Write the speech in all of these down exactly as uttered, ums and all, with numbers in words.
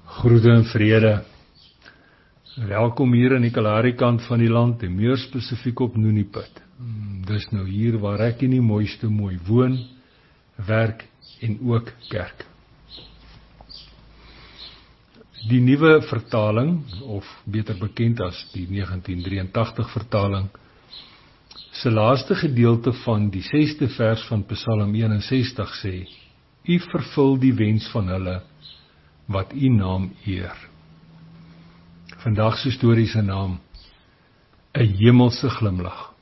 Groete en vrede. Welkom hier aan die Kalahari kant van die land en meer spesifiek op Nooniput. Dis nou hier waar ek in die mooiste mooi woon, werk en ook kerk. Die nuwe vertaling, of beter bekend as die negentien drieëntagtig vertaling, se laaste gedeelte van die sesde vers van Psalm eenensestig sê: U vervul die wens van hulle wat u naam eer. Vandag se storie se naam, 'n hemelse glimlag.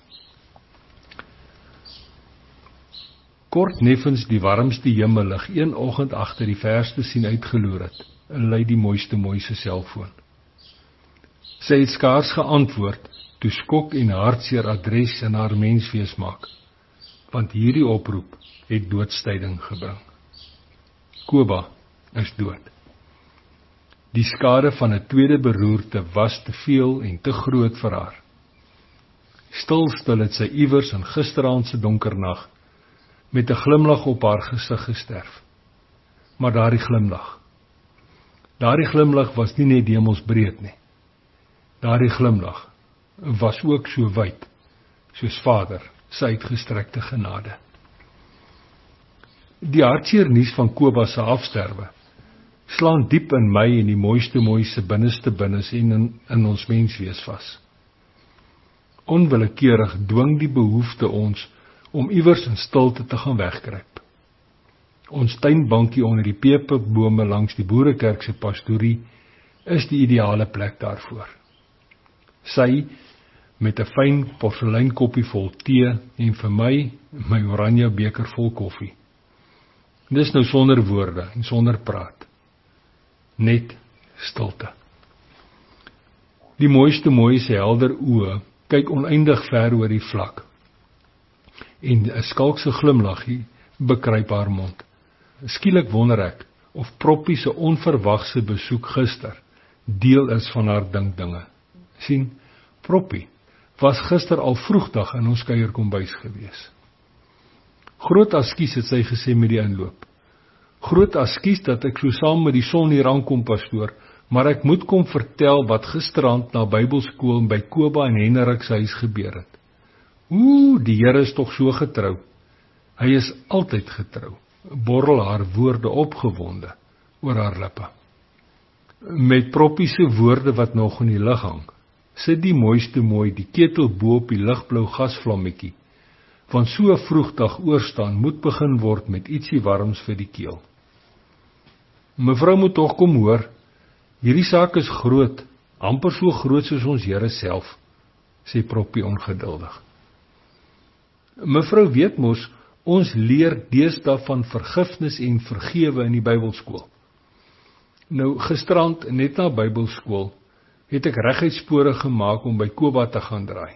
Kort neffens die warmste hemellig een oggend agter die verste sien uitgeloer het, lui die mooiste mooi se selfoon. Sy het skaars geantwoord, toe skok en hartseer adres in haar menswees maak, want hierdie oproep het doodstyding gebring. Koba is dood. Die skade van 'n tweede beroerte was te veel en te groot vir haar. Stil stil het sy iewers in gisteraand se donker nag met 'n glimlag op haar gesig gesterf. Maar daardie glimlag, daardie glimlag was nie net hemelsbreed nie. Daardie glimlag was ook so wyd, soos Vader sy uitgestrekte genade. Die hartseer nuus van Koba se afsterwe slaan diep in my en die mooiste mooi se binneste binnes en in, in ons menswees vas. Onwillekeurig dwing die behoefte ons om iewers in stilte te gaan wegkruip. Ons tuinbankie onder die pepebome langs die boerekerk se pastorie is die ideale plek daarvoor. Sy met 'n fyn porseleinkoppie vol tee en vir my my oranje beker vol koffie. Dis nou sonder woorde en sonder praat. Net stilte. Die mooiste mooi se helder oë kyk oneindig ver oor die vlak. En 'n skalkse glimlaggie bekruip haar mond. Skielik wonder ek of Proppie se onverwagse besoek gister deel is van haar dinkdinge. Sien, Proppie was gister al vroegdag in ons kuierkombuis gewees. Groot askies het sy gesê met die inloop. Groot askies dat ek so saam met die son hier aankom, pastoor, maar ek moet kom vertel wat gisterand na Bybelskool by Koba en Henrik se huis gebeur het. Oeh, die Here is tog so getrou. Hy is altyd getrou, borrel haar woorde opgewonde oor haar lippe. Met Proppie se woorde wat nog in die lug hang, sit die mooiste mooi die ketel bo op die ligblou gasvlammetjie, want so vroegdag oorstaan moet begin word met ietsie warms vir die keel. Mevrou moet tog kom hoor, hierdie saak is groot, amper so groot soos ons Here self, sê Proppie ongeduldig. Mevrou weet mos, ons leer deesdae van vergifnis en vergewe in die Bybelskool. Nou, gisterand net na Bybelskool, het ek reguit spore gemaak om by Koba te gaan draai.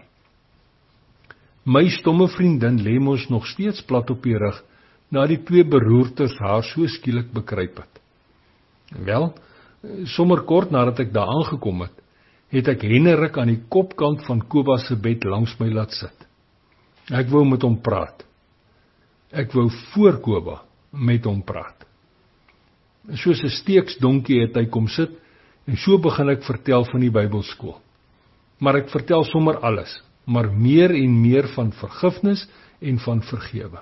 My stomme vriendin lê mos nog steeds plat op die rug, na die twee beroertes haar so skielik bekruip het. Wel, sommer kort nadat ek daar aangekom het, het ek Henrik aan die kopkant van Koba se bed langs my laat sit. Ek wou met hom praat. Ek wou voor Koba met hom praat. Soos 'n steeksdonkie het hy kom sit, en so begin ek vertel van die Bybelskool. Maar ek vertel sommer alles, maar meer en meer van vergifnis en van vergewe.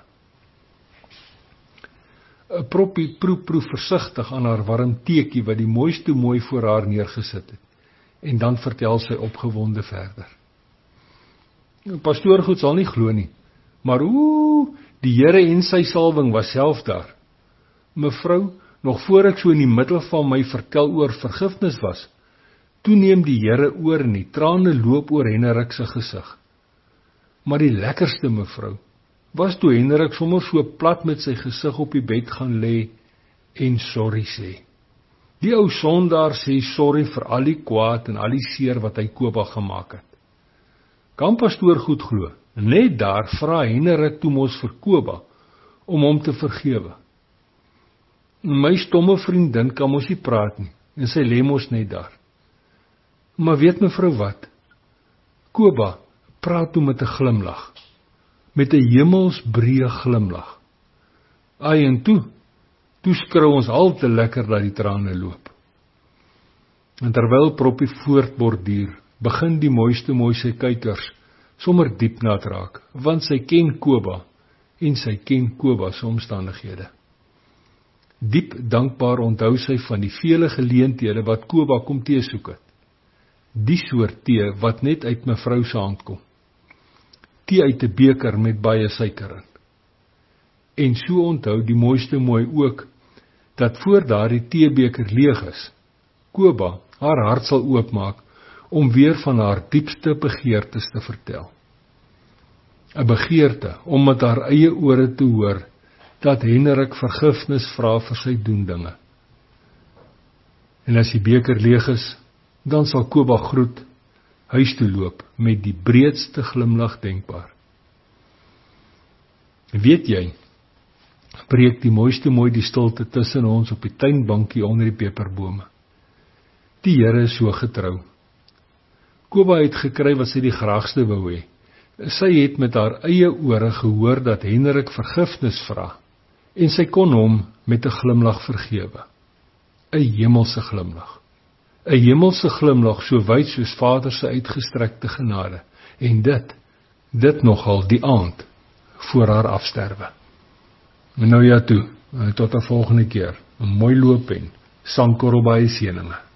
'n Proppie proe proe versigtig aan haar warm teekie wat die mooiste mooi voor haar neergesit het, en dan vertel sy opgewonde verder. Pastoor goed sal nie glo nie, maar oeh, die Here en sy salwing was self daar. Mevrou, nog voor ek so in die middel van my vertel oor vergifnis was, toe neem die Here oor en die trane loop oor Henrik se gesig. Maar die lekkerste, mevrou, was toe Henrik sommer so plat met sy gesig op die bed gaan lê en sorry sê. Die ou sondaar sê sorry vir al die kwaad en al die seer wat hy Koba gemaak het. Kan pastoor goed glo, net daar vra Henrik toe mos vir Koba om hom te vergewe. My stomme vriendin kan mos nie praat nie, en sy lê mos net daar. Maar weet mevrou wat? Koba praat toe met 'n glimlag, met 'n hemelsbreë glimlag. Ai en toe, toe skrou ons al te lekker dat die trane loop. En terwyl Proppie voortborduur, begin die mooiste mooi sy kykers sommer diep nat raak, want sy ken Koba en sy ken Koba se omstandighede. Diep dankbaar onthou sy van die vele geleenthede wat Koba kom tee soek het. Die soort tee wat net uit mevrou se hand kom. Tee uit 'n beker met baie suiker in. En so onthou die mooiste mooi ook, dat voor daardie teebeker leeg is, Koba haar hart sal oopmaak om weer van haar diepste begeertes te vertel. 'n Begeerte om met haar eie ore te hoor dat Hendrik vergifnis vra vir sy doendinge. En as die beker leeg is, dan sal Koba groet, huis toe loop met die breedste glimlag denkbaar. Weet jy, breek die mooiste mooi die stilte tussen ons op die tuinbankie onder die peperbome. Die Here is so getrou. Koba het gekry wat sy die graagste wou hê. Sy het met haar eie ore gehoor dat Hendrik vergifnis vra, en sy kon hom met 'n glimlag vergewe. 'n Hemelse glimlag. 'n Hemelse glimlag so wyd soos Vader se uitgestrekte genade, en dit, dit nogal die aand voor haar afsterwe. Nou ja toe, tot 'n volgende keer, 'n mooi loop en sankorrel baie seëninge.